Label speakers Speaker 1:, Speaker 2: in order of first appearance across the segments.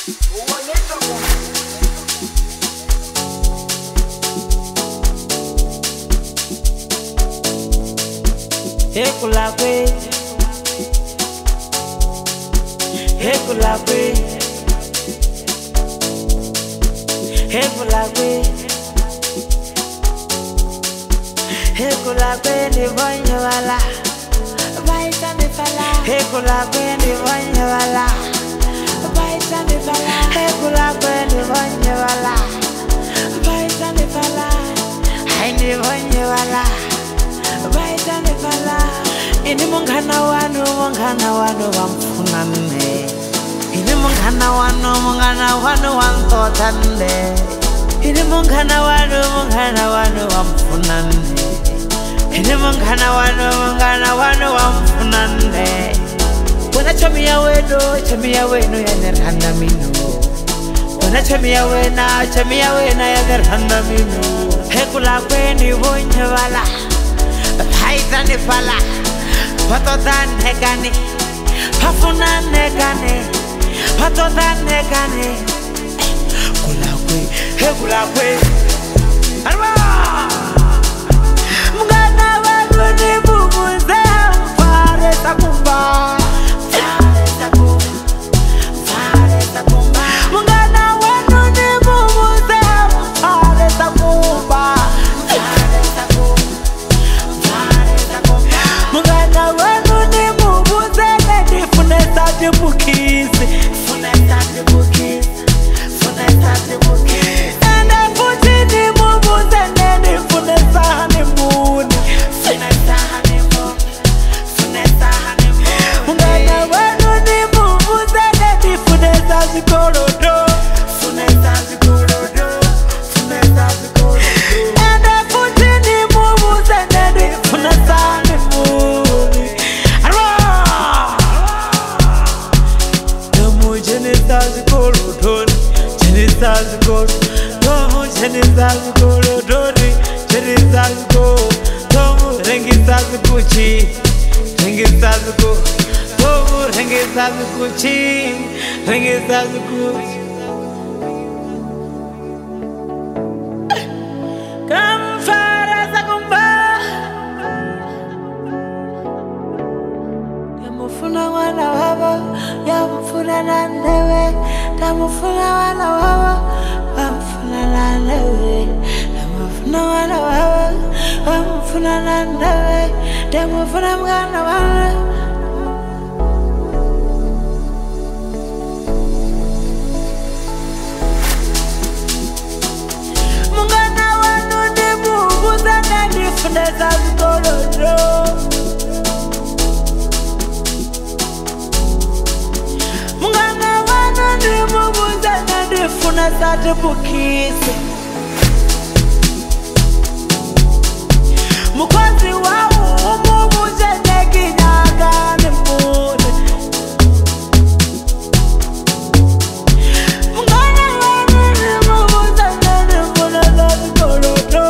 Speaker 1: Hekulakwe, hekulakwe, hekulakwe, hekulakwe ni bonye wala, baita ni fala. Hekulakwe ni bonye wala, baita ni fala. Hekulakwe ni bonye wala, baita ni fala. Hai ni bonye wala, baita ni fala. Ini mungana wanu wamfunane. Ini mungana wanu wantotande. Ini mungana wanu wamfunane. Ini mungana wanu wamfunane. Wana chamia weno ya nerhanda minu. Wana chamia wena ya nerhanda minu. Hekulakwe ni bonye wala, baita ni fala. Patodan negane, pafuna negane, patodan negane. Kulakwe, he kulakwe. Arwa, mungana wanu ni bubuze, fare takumba, fare takumba. Mungana wanu ni bubuze, fare takumba. Mungana wanu ni mubuze nedi funesa jibukisi. Funesa jibukisi. Ende fuji ni mubuze nedi funesa hanimuni. Mungana wanu ni mubuze nedi funesa jikorodo. Ende fuji ni mubuze nedi funesa hanimuni. Tamufuna wana wawa, yamufuna nandewe. Tamufuna wana wawa, wamufuna nandewe. Tamufuna wana wawa, wamufuna nandewe. Tamufuna mwana wana. Mungana wanu ni mubuza nedi funesa zikorodo. Mungana wanu ni mubuza nedi funesa jibukisi. Mukwazi wawu umubuze negi nyagani mune. Mungana wanu ni mubuza nedi funesa zikorodo.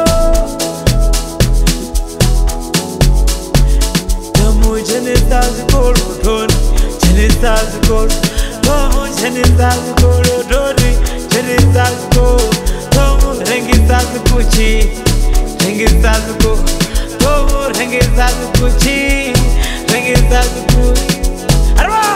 Speaker 1: Tamu jenisa zikorodo, jenisa zikorodo. Tamu jenisa zikorodo, jenisa zikorodo. Tamu rengisa zikuchi, rengisa zikorodo. Tomo rengisa zikuchi, rengisa zikuchi. Arwa!